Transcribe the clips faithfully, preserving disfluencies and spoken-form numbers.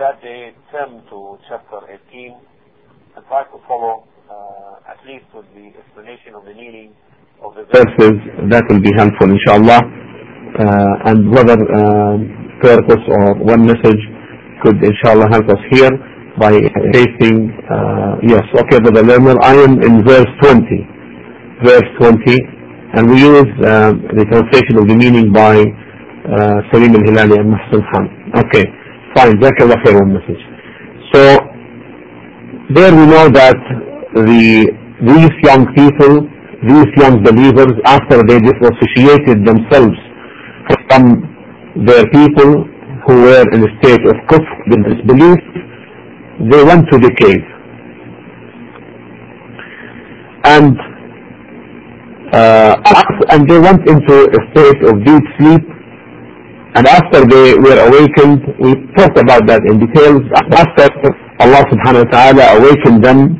that day turn to chapter eighteen and try to follow uh, at least with the explanation of the meaning of the verses. That will be helpful, inshallah. Uh, and whether uh, purpose or one message could, inshallah, help us here by facing, uh, yes, okay, for the learner, I am in verse twenty. Verse twenty, and we use uh, the translation of the meaning by uh, Salim al-Hilali and Mahsan Khan. Okay, fine, Jazakallah khair one message. So, there we know that the these young people, these young believers, after they disassociated themselves from their people who were in a state of kufr, in disbelief, they went to the cave. And uh, and they went into a state of deep sleep, and after they were awakened, we talked about that in details, after Allah subhanahu wa ta'ala awakened them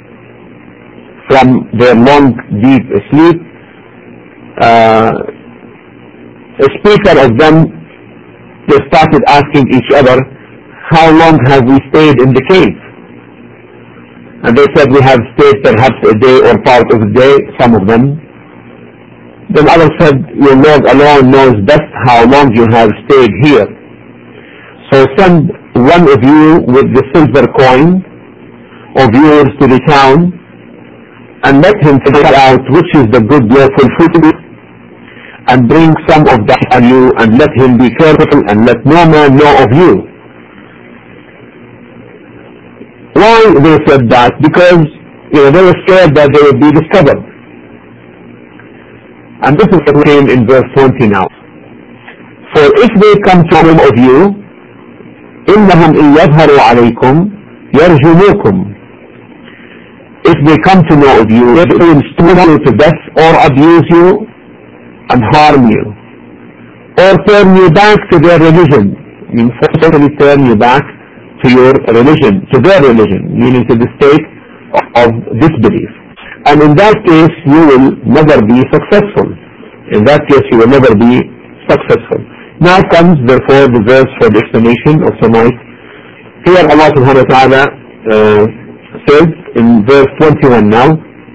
from their long deep sleep, uh, a speaker of them, they started asking each other, how long have we stayed in the cave? And they said, we have stayed perhaps a day or part of the day, some of them. Then others said, your Lord alone knows best how long you have stayed here. So send one of you with the silver coin of yours to the town and let him figure out which is the good lawful food, and bring some of that on you, and let him be careful and let no man know of you. Why they said that? Because you know, they were scared that they would be discovered. And this is what came in verse twenty now. For if they come to know of you, إِنَّهُمْ إِنْ يَظْهَرُوا عَلَيْكُمْ يَرْجُمُوكُمْ. If they come to know of you, they will stone you to death or abuse you and harm you, or turn you back to their religion. I mean, forcibly turn you back to your religion, to their religion, meaning to the state of disbelief. And in that case, you will never be successful. In that case, you will never be successful. Now comes, therefore, the verse for the explanation of tonight. Here Allah subhanahu wa ta'ala uh, says in verse twenty-one now,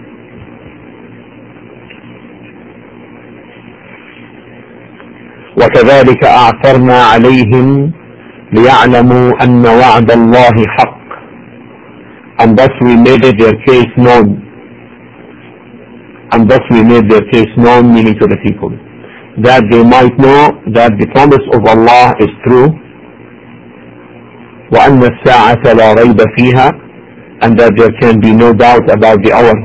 وَكَذَلِكَ أَعْثَرْنَا عَلَيْهِمْ لِيَعْلَمُوا أَنَّ وَعْدَ اللَّهِ حَقٌّ. And thus we made their case known. And thus we made their case known, meaning to the people, that they might know that the promise of Allah is true, وَأَنَّ السَّاعَةَ لَا رَيْبَ فِيهَا, and that there can be no doubt about the hour.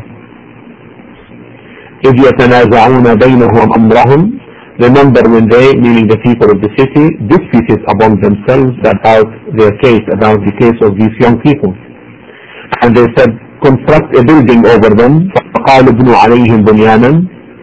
إِذْ يَتَنَازَعُونَ بَيْنَهُمْ أَمْرَهُمْ. Remember when they, meaning the people of the city, disputed among themselves about their case, about the case of these young people. And they said, construct a building over them. فَقَالُوا ابْنُوا عَلَيْهِمْ بُنْيَانًا.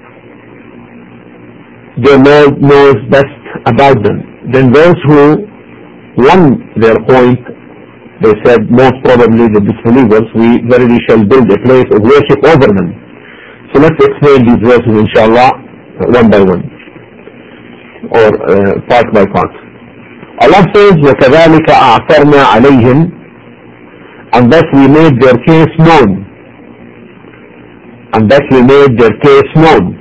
Their Lord knows best about them. Then those who won their point, they said, most probably the disbelievers, we verily shall build a place of worship over them. So let's explain these verses, inshallah, one by one, or uh, part by part. Allah says, وَكَذَلِكَ أَعْثَرْنَا عَلَيْهِمْ, and thus we made their case known. And thus we made their case known.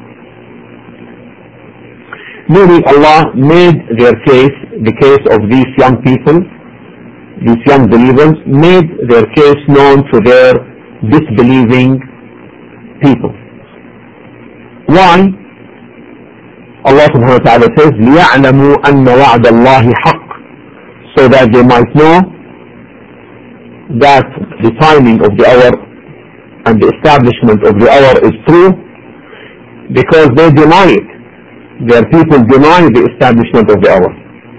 Meaning Allah made their case, the case of these young people, these young believers, made their case known to their disbelieving people. Why? Allah subhanahu wa ta'ala says, لِيَعْلَمُوا أَنَّ وَعْدَ اللَّهِ حَقٌّ, so that they might know that the timing of the hour and the establishment of the hour is true, because they deny it. Their people deny the establishment of the hour.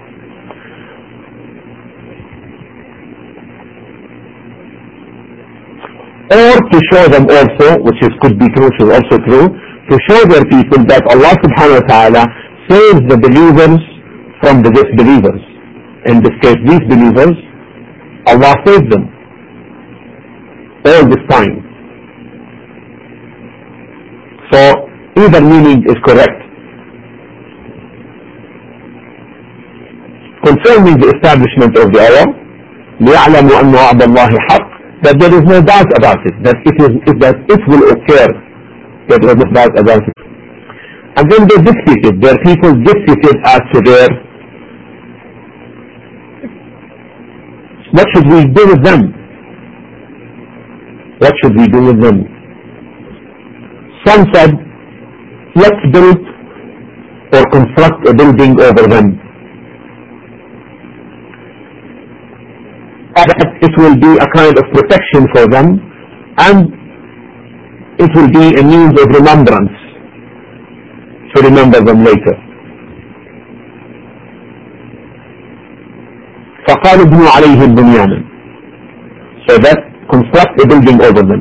Or to show them also, which is could be true, which is also true, to show their people that Allah subhanahu wa ta'ala saves the believers from the disbelievers. In this case, these believers, Allah saves them all this time. So either meaning is correct. Concerning the establishment of the hour, ليعلموا أن وعد الله حق, that there is no doubt about it, that it is that it will occur, that there is no doubt about it. And then they disputed, their people disputed as to their, what should we do with them? What should we do with them? Some said, let's build or construct a building over them. That it will be a kind of protection for them, and it will be a means of remembrance to remember them later. فقالوا ابنوا عليهم بنيانا, so that construct a building over them.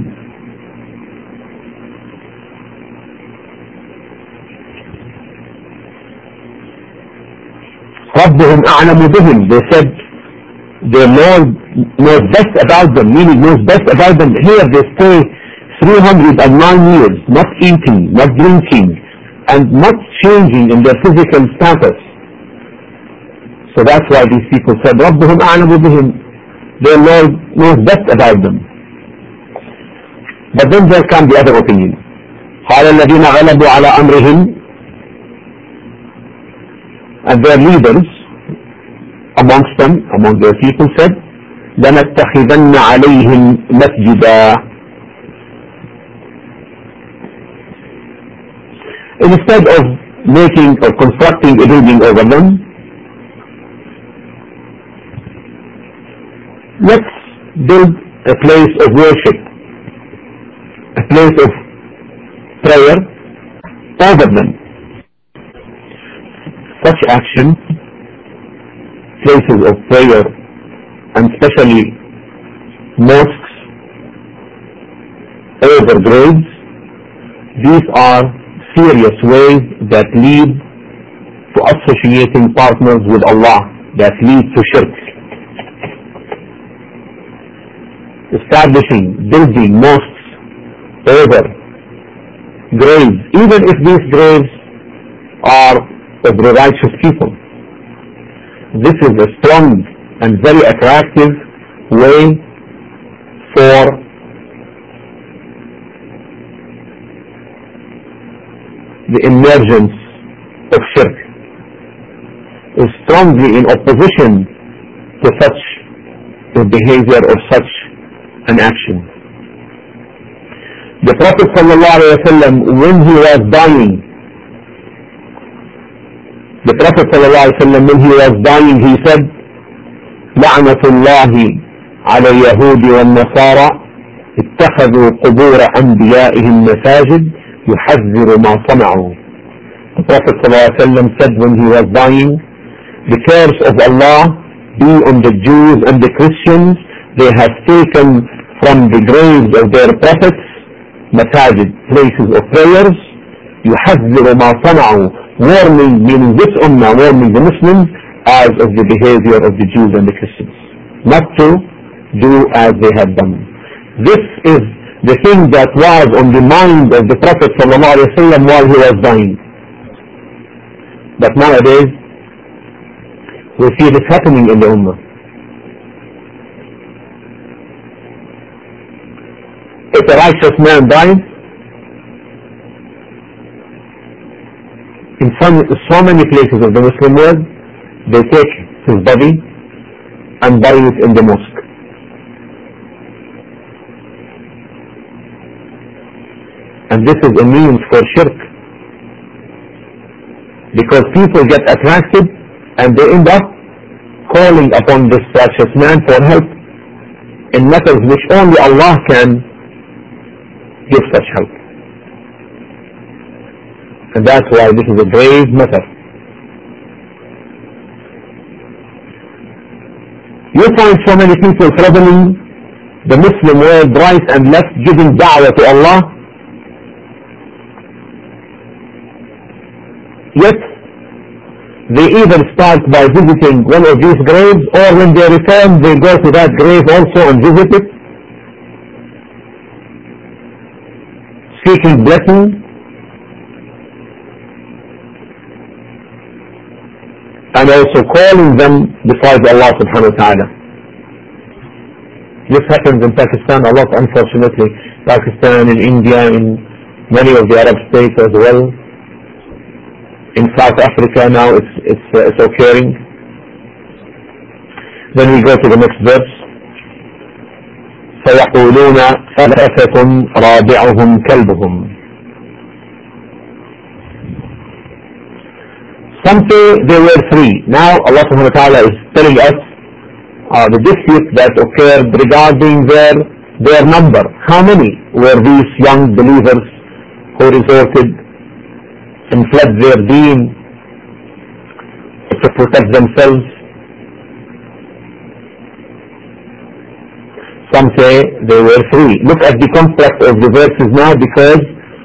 ربهم أعلم بهم, they said their Lord knows best about them, meaning knows best about them. Here they stay three hundred nine years, not eating, not drinking, and not changing in their physical status. So that's why these people said, ربهم أعلم بهم, their Lord knows best about them. But then there comes the other opinion. قال الذين غلبوا على أمرهم, and their leaders amongst them, among their people said, لنتخذن عليهم مسجدا. Instead of making or constructing a building over them, let's build a place of worship, a place of prayer over them. Such action, places of prayer, and especially mosques over graves, these are serious ways that lead to associating partners with Allah, that lead to shirk. Establishing, building mosques over graves, even if these graves are of the righteous people, this is a strong and very attractive way for the emergence of shirk, is strongly in opposition to such a behavior or such an action. The Prophet ﷺ, when he was dying, the Prophet ﷺ, when he was dying, he said, لعنة الله على اليهود والنصارى اتخذوا قبور أنبيائهم مساجد يحذر ما صنعوا. The Prophet ﷺ said when he was dying, the curse of Allah be on the Jews and the Christians, they have taken from the graves of their prophets masajid, places of prayers, يحذر ما صنعوا, warning, meaning this ummah, warning the Muslims as of the behavior of the Jews and the Christians, not to do as they had done. This is the thing that was on the mind of the Prophet ﷺ while he was dying. But nowadays, we see this happening in the ummah. If a righteous man dies, in some, so many places of the Muslim world, they take his body and bury it in the mosque. And this is a means for shirk, because people get attracted and they end up calling upon this righteous man for help in matters which only Allah can give such help. And that's why this is a grave matter. You find so many people troubling the Muslim world right and left, giving da'wah to Allah, yet they either start by visiting one of these graves, or when they return they go to that grave also and visit it, seeking blessing, and also calling them besides Allah subhanahu wa ta'ala. This happens in Pakistan a lot, unfortunately. Pakistan, in India, in many of the Arab states as well. In South Africa now it's, it's, uh, it's occurring. Then we go to the next verse. فَيَقُولُونَ ثَلَاثَةٌ رَابِعُهُمْ كَلْبُهُمْ. Some say there were three. Now Allah subhanahu wa ta'ala is telling us uh, the dispute that occurred regarding their, their number. How many were these young believers who resorted and fled their deen to protect themselves? Some say there were three. Look at the construct of the verses now, because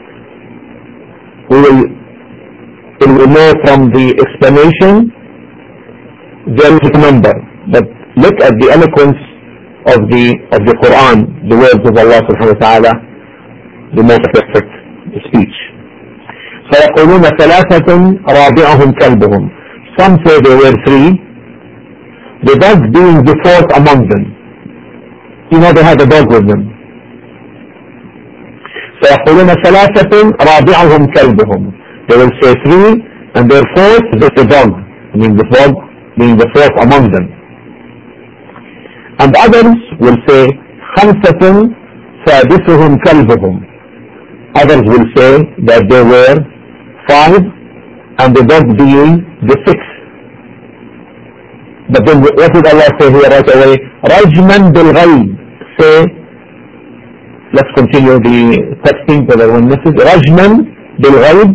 we will, we will know from the explanation there is a number. But look at the eloquence of the of the Quran, the words of Allah subhanahu wa ta'ala, the most perfect speech. فَيَقُولُونَ ثَلَاثَةٌ رَابِعُهُمْ كَلْبُهُمْ. Some say there were three, the dog being the fourth among them. You know, they had a dog with them. فَيَقُولُونَ ثَلَاثَةٌ رَابِعُهُمْ كَلْبُهُمْ. They will say three, and their fourth is the dog. I mean, the dog being the fourth among them. And others will say خَمْسَةٌ سَادِسُهُمْ كَلْبُهُمْ. Others will say that there were five, and the dog being the sixth. But then what did Allah say here right away? رَجْمًا بِالْغَيْبِ. Say, let's continue the texting for the one message. رَجْمًا بِالْغَيْبِ.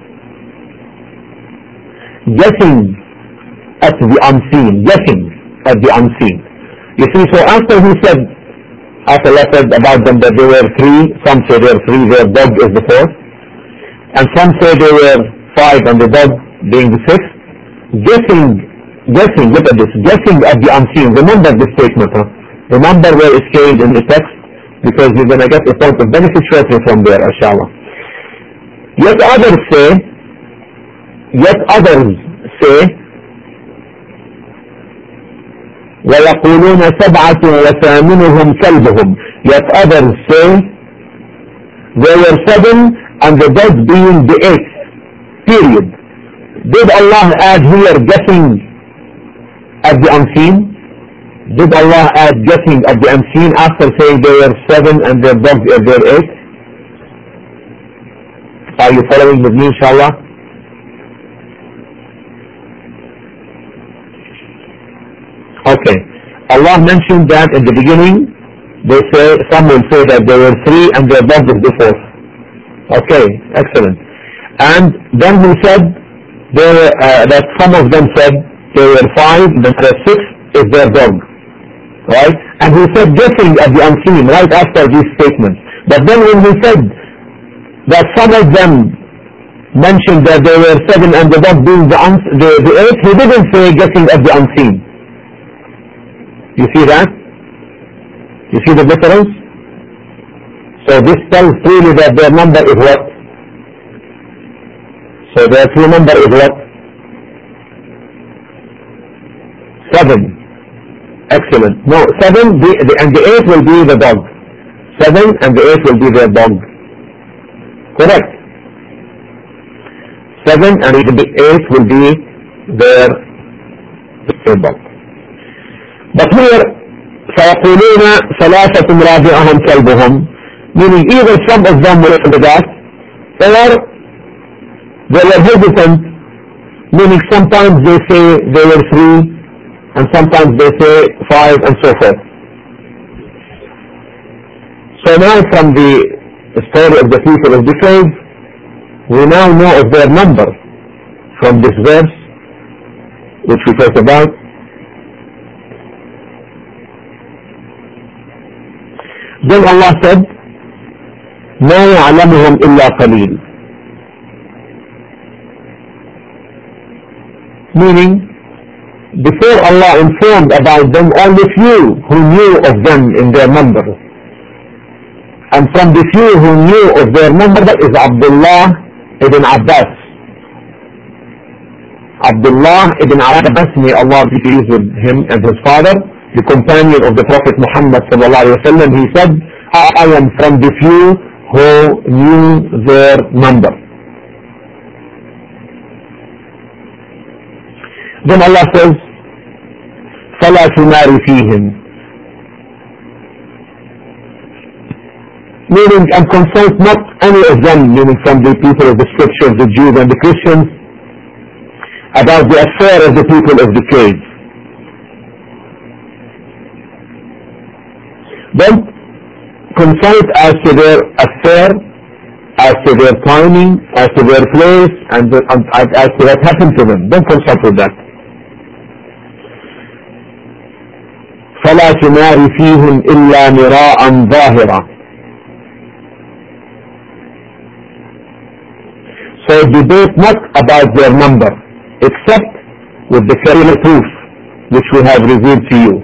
Guessing at the unseen. Guessing at the unseen. You see, so after he said, after Allah said about them that there were three, some say there were three, their dog is the fourth, and some say there were five and the dog being the sixth. Guessing, guessing, look at this, guessing at the unseen. Remember this statement, huh? Remember where it's carried in the text, because you're going to get a point of benefit shortly from there, inshallah. Yet others say, yet others say, وَيَقُولُونَ سَبْعَةٌ وَثَامِنُهُمْ كَلْبُهُمْ. Yet others say, there were seven, and the dog being the eighth. Period. Did Allah add here guessing at the unseen? Did Allah add guessing at the unseen after saying there were seven and their dog are their eight? Are you following with me, inshallah? Okay. Allah mentioned that in the beginning. They say, some will say that there were three and their dog is the fourth. Okay, excellent. And then he said there, uh, that some of them said there were five, then there were six is their dog. Right? And he said guessing at the unseen right after these statements. But then when he said that some of them mentioned that there were seven and the dog being the, uns the, the eighth, he didn't say guessing at the unseen. You see that? You see the difference? So this tells clearly that their number is what? So their true number is what? Seven. Excellent. No, seven, the, the, and the eight will be the dog. Seven and the eight will be their dog. Correct. Seven and the eight will be their, their dog. But here, فَيَقُولُونَ ثَلَاثَةٌ رَابِعُهُمْ كَلْبُهُمْ, meaning either some of them were into that, or they were hesitant, meaning sometimes they say there were three, and sometimes they say five, and so forth. So now from the story of the people of the cave, we now know of their number from this verse, which we talked about. Then Allah said, مَا يَعْلَمُهُمْ إِلَّا قَلِيلٌ. Meaning, before Allah informed about them, only few who knew of them in their number. And from the few who knew of their number is Abdullah ibn Abbas. Abdullah ibn Abbas, may Allah be pleased with him and his father, the companion of the Prophet Muhammad sallallahu alaihi wasallam, he said, I am from the few who knew their number. Then Allah says, فَلَا تُمَارِ فِيهِمْ, meaning, and consult not any of them, meaning from the people of the scriptures, the Jews and the Christians, about the affair of the people of the cave. Don't consult as to their affair, as to their timing, as to their place, and, the, and as to what happened to them. Don't consult with that. فَلَا تُمَارِ فِيهِمْ إِلَّا مِرَاءً ظَاهِرًا. So debate not about their number, except with the clear proof which we have revealed to you.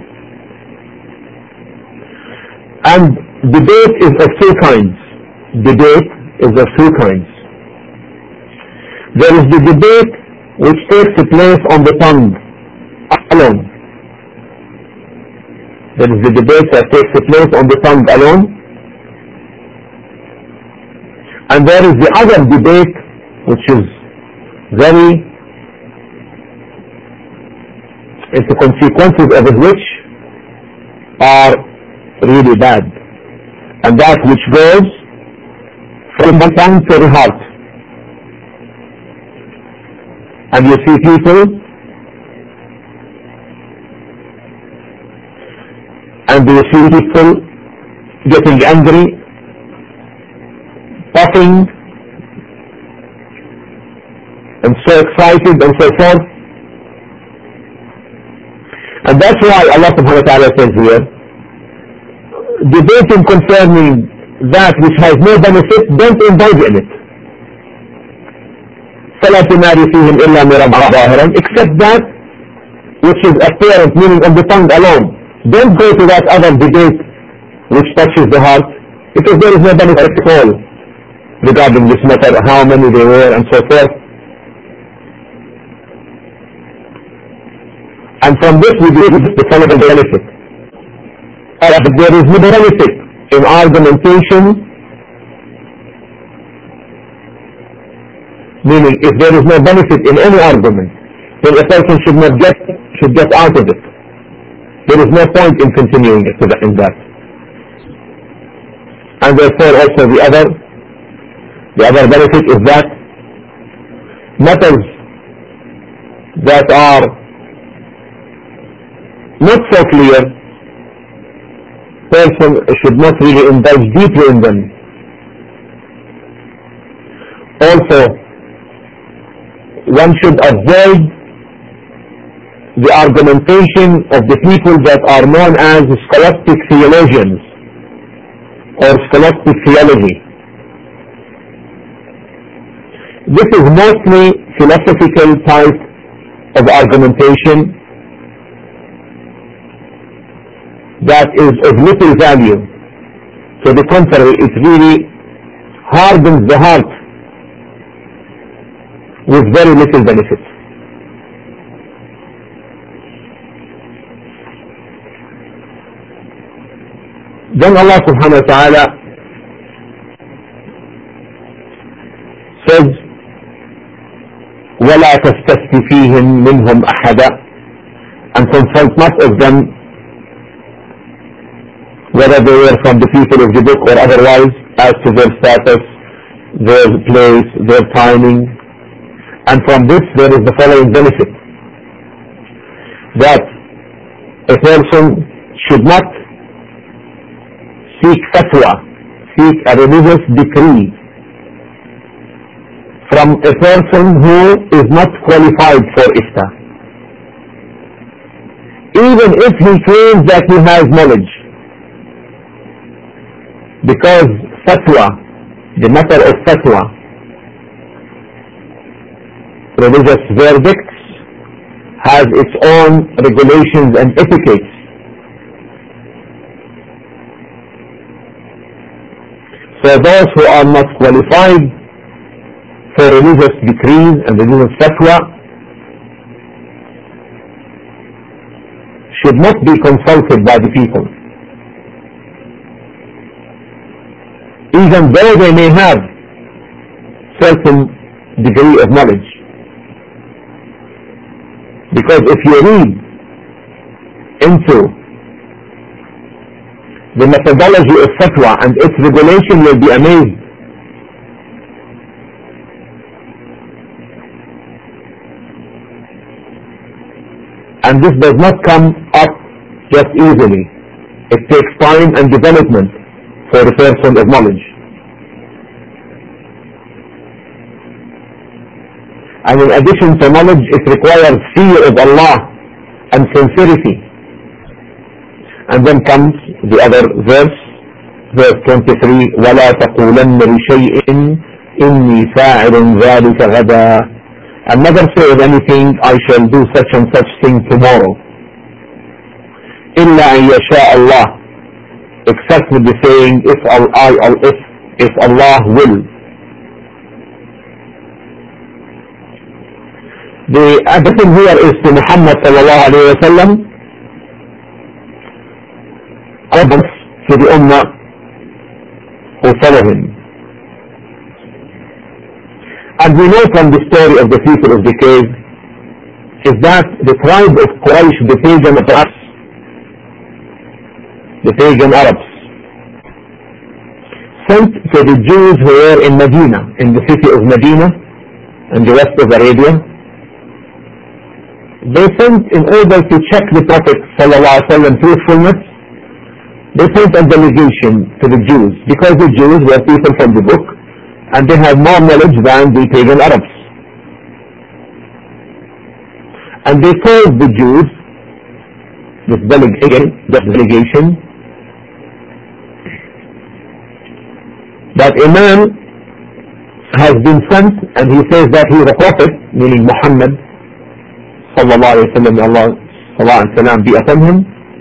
And debate is of two kinds. Debate is of two kinds. There is the debate which takes place on the tongue alone. There is the debate that takes place on the tongue alone. And there is the other debate which is very, its consequences of which are really bad. And that which goes from the tongue to the heart. And you see people, and you see people getting angry, puffing, and so excited and so forth. And that's why Allah subhanahu wa ta'ala says here, debating concerning that which has no benefit, don't indulge in it. فَلَا تُمَارِ فِيهِمْ إِلَّا مِرَاءً ظَاهِرًا, except that which is apparent, meaning on the tongue alone. Don't go to that other debate which touches the heart, because there is no benefit at all regarding this matter, how many they were and so forth. And from this we get the following benefit. Uh, there is no benefit in argumentation, meaning if there is no benefit in any argument, then a person should not get, should get out of it. There is no point in continuing it in that. And therefore also the other, the other benefit is that matters that are not so clear, person should not really indulge deeply in them. Also, one should avoid the argumentation of the people that are known as scholastic theologians or scholastic theology. This is mostly philosophical type of argumentation that is of little value. To the contrary, it really hardens the heart with very little benefit. Then Allah subhanahu wa ta'ala says, وَلَا تَسْتَفْتِ فِيهِمْ مِنْهُمْ أَحَدًا, and consult not of them, whether they were from the people of the book or otherwise, as to their status, their place, their timing. And from this there is the following benefit, that a person should not seek fatwa, seek a religious decree from a person who is not qualified for ifta, even if he claims that he has knowledge, because fatwa, the matter of fatwa, religious verdicts, has its own regulations and etiquettes. So those who are not qualified for religious decrees and religious fatwa should not be consulted by the people, even though they may have certain degree of knowledge. Because if you read into the methodology of fatwa and its regulation, you'll be amazed. And this does not come up just easily. It takes time and development for the person of knowledge. And in addition to knowledge, it requires fear of Allah and sincerity. And then comes the other verse, verse twenty-three, وَلَا تَقُولَنَّ لِشَيْءٍ إِنِّي فَاعِلٌ ذَلِكَ غَدًا. And never say of anything, I shall do such and such thing tomorrow. إِلَّا أَن يَشَاءَ اللَّهُ, except with the saying, if, I, if, if Allah will. The addressing here is to Muhammad sallallahu alayhi wa sallam, to the ummah who follow him. And we know from the story of the people of the cave is that the tribe of Quraysh, the pagan Arabs, the pagan Arabs, sent to the Jews who were in Medina, in the city of Medina and the rest of Arabia. They sent, in order to check the Prophet sallallahu alaihi wasallam truthfulness, they sent a delegation to the Jews, because the Jews were people from the book and they have more knowledge than the pagan Arabs. And they told the Jews, this delegation, that delegation, that a man has been sent, and he says that he is a prophet, meaning Muhammad sallallahu alayhi wa sallam, Allah sallallahu alayhi wa sallam be upon him.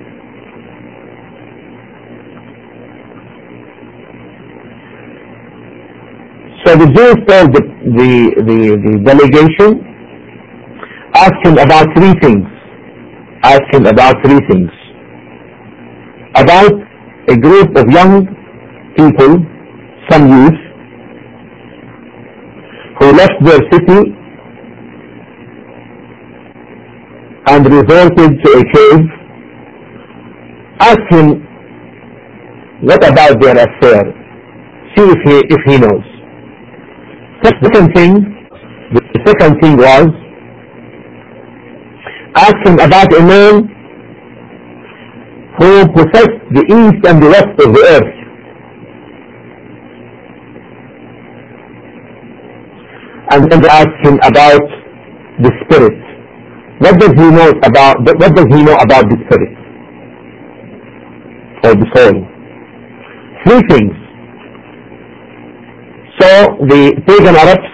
So the Jews told the, the, the, the delegation, ask him about three things. Ask him about three things. About a group of young people, some youth, who left their city and resorted to a cave. Ask him, what about their affair? See if he, if he knows. The second thing, the second thing was, ask him about a man who possessed the east and the west of the earth. And then ask him about the spirit. What does he know about, what does he know about the spirit? Or the soul? Three things. So the pagan Arabs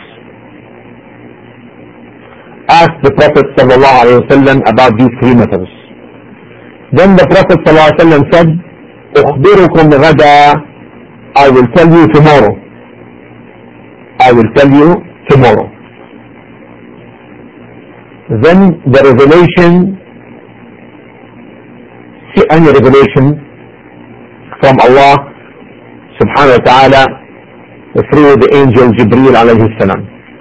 asked the Prophet sallallahu alaihi wasallam about these three matters. Then the Prophet sallallahu alaihi wasallam said, أخبركم غدا, I will tell you tomorrow. I will tell you tomorrow. Then the revelation, see any revelation from Allah subhanahu wa ta'ala through the angel Jibreel alayhi salam.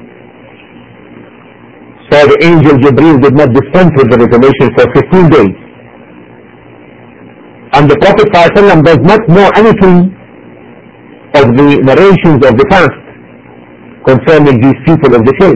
So the angel Jibreel did not dispense with the revelation for fifteen days. And the Prophet ﷺ does not know anything of the narrations of the past concerning these people of the faith.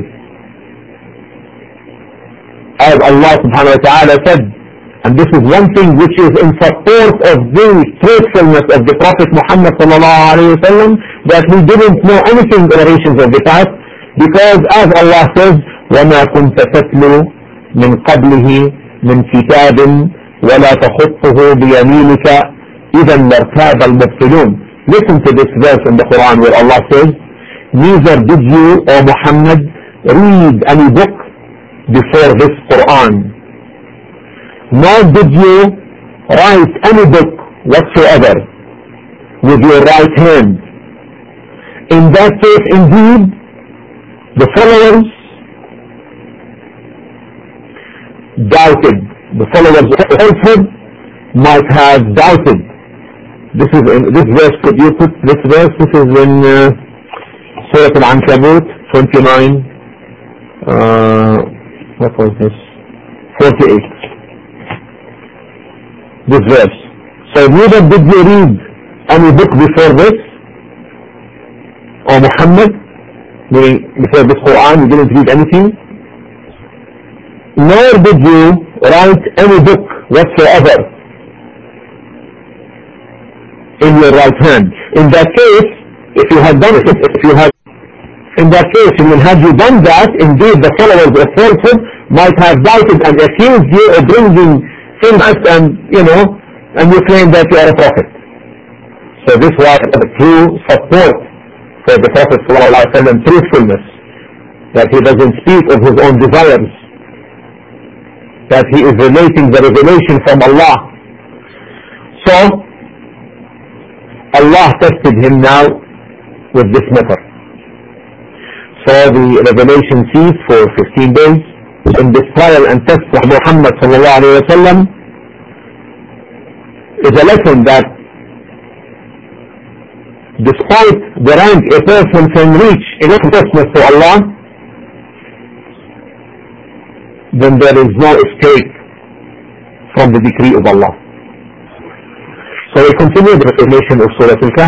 As Allah subhanahu wa ta'ala said, and this is one thing which is in support of the truthfulness of the Prophet Muhammad sallallahu alayhi wa sallam, that he didn't know anything in the narrations of the past, because as Allah says, وَمَا كُنْتَ تَتْلُو مِنْ قَبْلِهِ مِنْ كِتَابٍ وَلَا تَخُطُّهُ بِيَمِينِكَ إِذًا لَارْتَابَ الْمُبْطِلُونَ. Listen to this verse in the Quran where Allah says, neither did you, O Muhammad, read any book before this Quran, nor did you write any book whatsoever with your right hand. In that case, indeed, the followers doubted the followers of falsehood might have doubted. This is in this verse. Could you put this verse? This is in uh, Surah Al-Ankabut twenty-nine. Uh, what was this? forty-eight. This verse. So neither did you read any book before this, or Muhammad, meaning before this Quran, you didn't read anything, nor did you write any book whatsoever in your right hand. In that case, if you had done it, if you had, in that case, I mean, had you done that, indeed the followers of falsehood might have doubted and accused you of bringing things and, you know, and you claim that you are a prophet. So this was a true support for the Prophet ﷺ, truthfulness, that he doesn't speak of his own desires, that he is relating the revelation from Allah. So Allah tested him now with this matter. So the revelation ceased for fifteen days. In this trial and test of Muhammad sallallahu alayhi wa sallam is a lesson that despite the rank a person can reach in closeness to Allah, then there is no escape from the decree of Allah. So we continue the explanation of Surah Al-Kahf.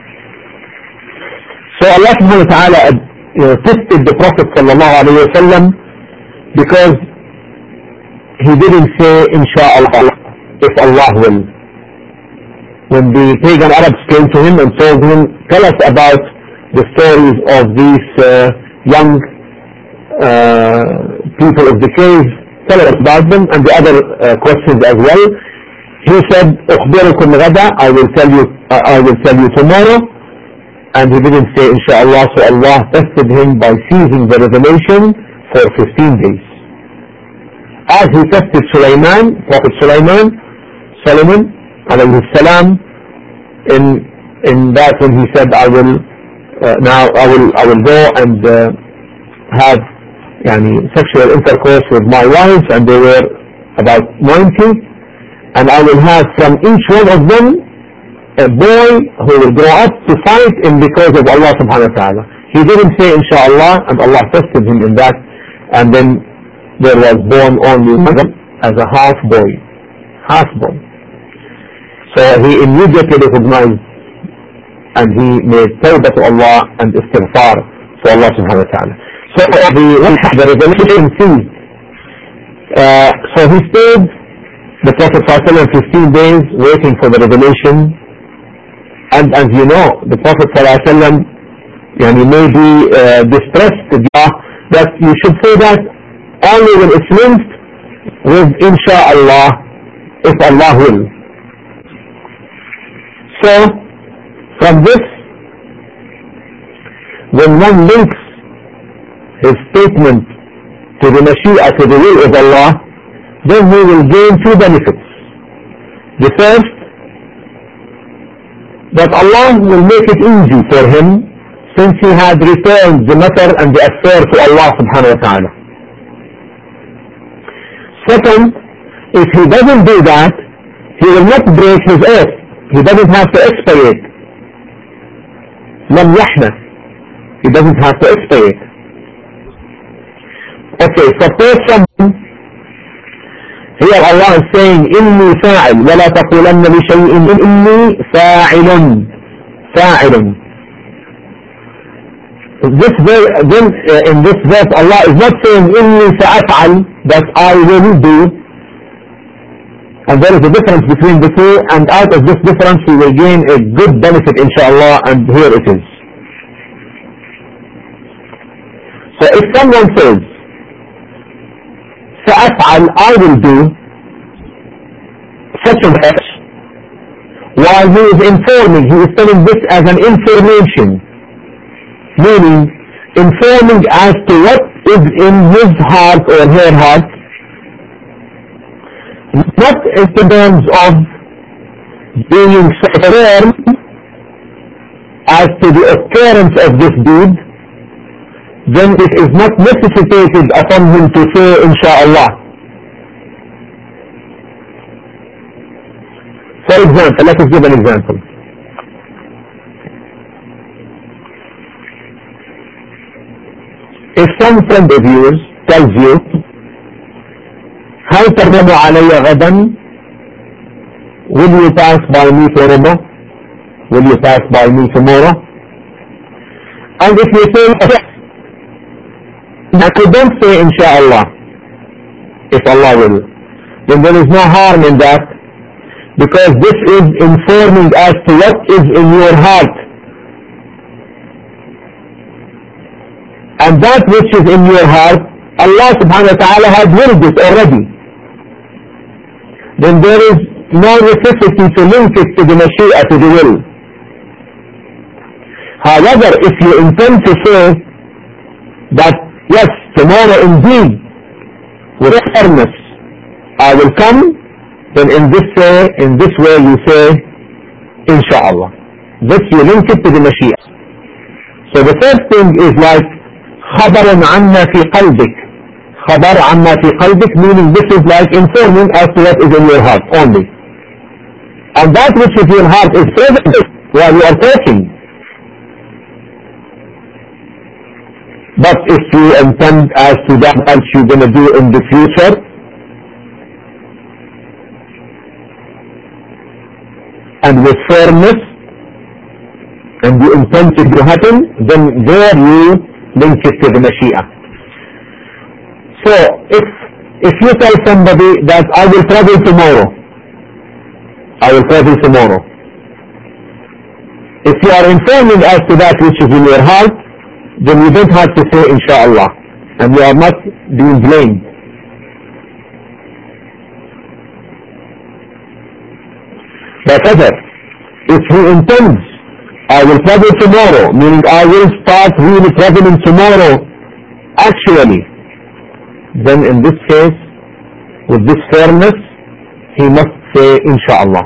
So Allah subhanahu wa ta'ala uh, tested the Prophet sallallahu alayhi wa sallam because he didn't say Insha'Allah, if Allah will. When the pagan Arabs came to him and told him, tell us about the stories of these uh, young uh, people of the cave, tell us about them, and the other uh, questions as well. He said, أخبركم غدا, I will tell you, uh, I will tell you tomorrow. And he didn't say Insha'Allah, so Allah tested him by seizing the revelation for fifteen days. As he tested Sulaiman, Prophet Sulaiman, Solomon, alayhi salam, in in that when he said, I will uh, now I will I will go and uh, have yani, sexual intercourse with my wives, and they were about ninety, and I will have from each one of them a boy who will grow up to fight in because of Allah subhanahu wa ta'ala. He didn't say Insha'Allah, and Allah tested him in that, and then there was born only one as a half boy, half boy. So he immediately recognized and he made tawbah to Allah and istighfar to Allah subhanahu wa ta'ala. So the, the revelation ceased. Uh, so he stayed, the Prophet sallallahu alaihi wasallam, fifteen days waiting for the revelation. And as you know, the Prophet ﷺ yani, may be uh, distressed that you should say that only when it's linked with Insha'Allah, if Allah will. So, from this, when one links his statement to the Mashiach, to the will of Allah, then he will gain two benefits. The first, that Allah will make it easy for him, since he had returned the matter and the affair to Allah subhanahu wa ta'ala. Second, if he doesn't do that, he will not break his oath. He doesn't have to expiate. Lam yahna. He doesn't have to expiate. Okay, suppose someone, here Allah is saying, إِنِّي فَاعِلٌ وَلَا تَقُولَنَّ لِشَيْءٍ إِنِّي فَاعِلٌ فَاعِلٌ. This verse, then uh, in this verse Allah is not saying إِنِّي سَأَفْعَلْ, that I will do. And there is a difference between the two, and out of this difference we will gain a good benefit inshallah, and here it is. So if someone says سأفعل, I will do such and such, while he is informing, he is telling this as an information, meaning informing as to what is in his heart or her heart, not in terms of being firm as to the occurrence of this deed, then it is not necessitated upon him to say Insha'Allah. For example, let us give an example. If some friend of yours tells you, هل ترغب علي غدا? Will you pass by me tomorrow? Will you pass by me tomorrow? And if you say yes, you don't say inshallah, if Allah will, then there is no harm in that, because this is informing as to what is in your heart. And that which is in your heart, Allah subhanahu wa ta'ala has willed it already. Then there is no necessity to link it to the Mashiach, to the will. However, if you intend to say that, yes, tomorrow indeed, with fairness, I will come, then in this way, in this way you say, inshallah. This you link it to the Mashiach. So the first thing is like, خبر عما في قلبك. خبر عما في قلبك, meaning this is like informing as to what is in your heart only. And that which is in your heart is present while you are talking. But if you intend as to that what you're going to do in the future, and with firmness, and you intend it to happen, then there you link it to the Mashiach. So, if if you tell somebody that I will travel tomorrow, I will travel tomorrow, if you are informing as to that which is in your heart, then you don't have to say inshallah, and you are not being blamed. But other, if he intends, I will travel tomorrow, meaning I will start really traveling tomorrow, actually, then in this case, with this fairness, he must say inshallah.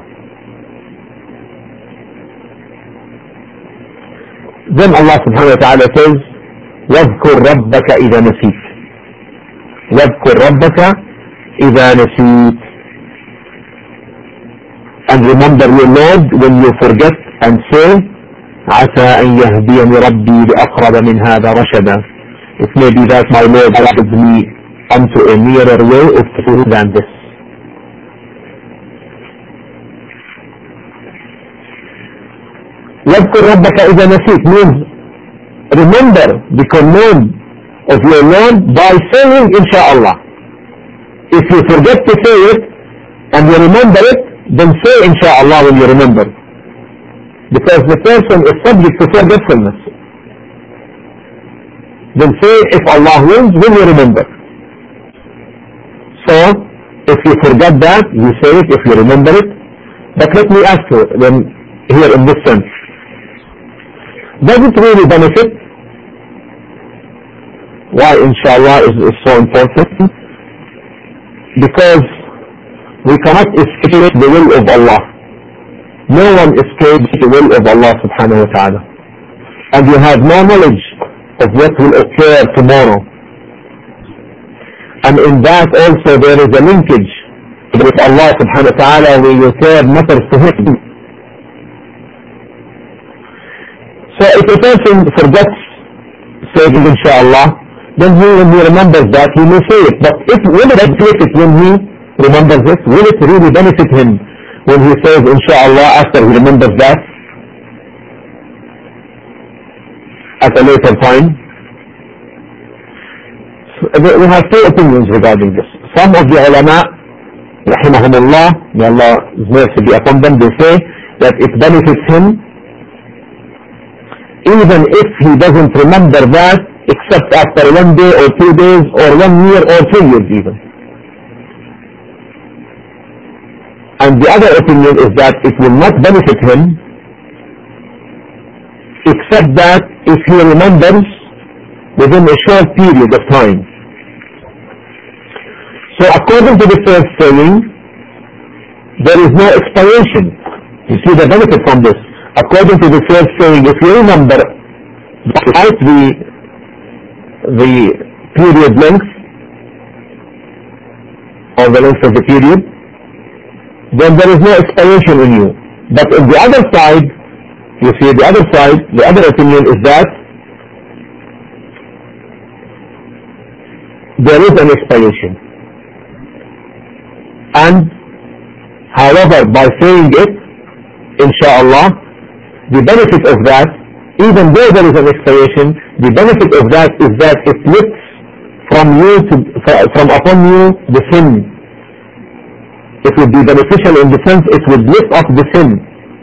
Then Allah subhanahu wa ta'ala says, وَاذْكُرْ رَبَّكَ إِذَا نَسِيتَ. وَاذْكُرْ رَبَّكَ إِذَا نَسِيتَ. And remember your Lord when you forget, and say, عَسَىٰ أَنْ يَهْدِيَنِ رَبِّي لِأَقْرَبَ مِنْ هَذَا رَشَدًا. It may be that my Lord guides me unto a nearer way of truth than this. وَاذْكُرْ رَبَّكَ إِذَا نَسِيتَ means remember the command of your Lord by saying inshallah. If you forget to say it and you remember it, then say inshallah when you remember. Because the person is subject to forgetfulness. Then say if Allah wills when you remember. So if you forget that, you say it if you remember it. But let me ask you then here in this sense, does it really benefit? Why inshallah is, is so important? Because we cannot escape the will of Allah. No one escapes the will of Allah subhanahu wa ta'ala. And you have no knowledge of what will occur tomorrow. And in that also there is a linkage with Allah subhanahu wa ta'ala where you turn matters to Him. So if a person forgets saying inshallah, then he, when he remembers that, he may say it. But if will it benefit when he remembers it? Will it really benefit him when he says inshallah after he remembers that at a later time? So we have two opinions regarding this. Some of the ulama, rahimahumullah, may Allah's mercy be upon them, they say that it benefits him even if he doesn't remember that except after one day or two days or one year or two years even. And the other opinion is that it will not benefit him except that if he remembers within a short period of time. So according to the first saying, there is no expiration. You see the benefit from this. According to the first saying, if you remember despite the the period length or the length of the period, then there is no expiation in you. But on the other side, you see the other side, the other opinion is that there is an expiration. And however, by saying it, inshallah, the benefit of that, even though there is an expiration, the benefit of that is that it lifts from you to, from upon you the sin. It would be beneficial in the sense it would lift up the sin.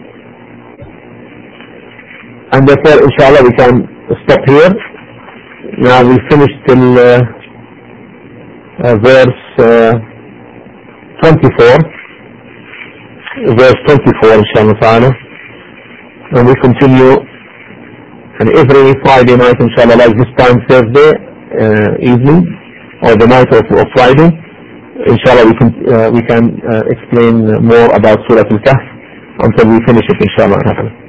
And therefore, inshallah, we can stop here. Now we finished till uh, uh, verse uh, twenty-four. Verse twenty-four, inshallah ta'ala. And we continue, and every Friday night, inshallah, like this time, Thursday uh, evening, or the night of, of Friday, inshallah, we can, uh, we can uh, explain more about Surah Al-Kahf until we finish it, inshallah.